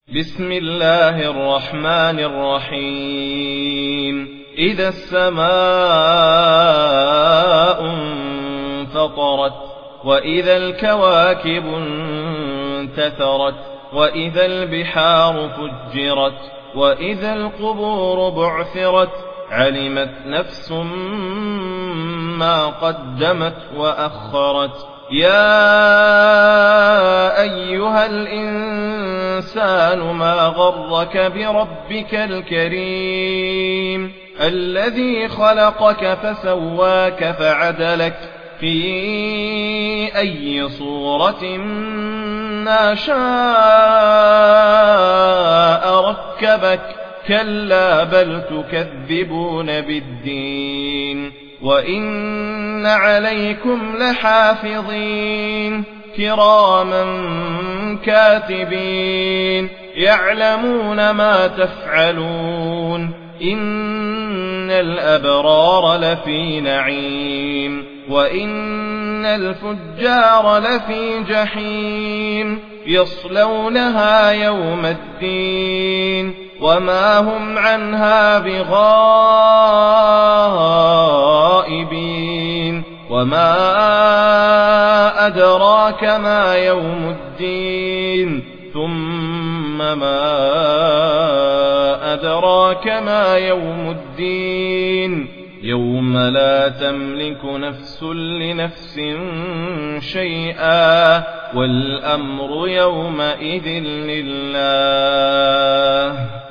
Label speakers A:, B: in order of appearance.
A: بسم الله الرحمن الرحيم إذا السماء انفطرت وإذا الكواكب انتثرت وإذا البحار فجرت وإذا القبور بعثرت علمت نفس ما قدمت وأخرت يا أيها الإنسان ما غرك بربك الكريم الذي خلقك فسواك فعدلك في أي صورة ما شاء ركبك كلا بل تكذبون بالدين وإن عليكم لحافظين كراما كاتبين يعلمون ما تفعلون إن الأبرار لفي نعيم وإن الفجار لفي جحيم يصلونها يوم الدين وما هم عنها بغائبين وما أدراك ما يوم الدين ثم ما أدراك ما يوم الدين يوم لا تملك نفس لنفس شيئا والأمر يومئذ لله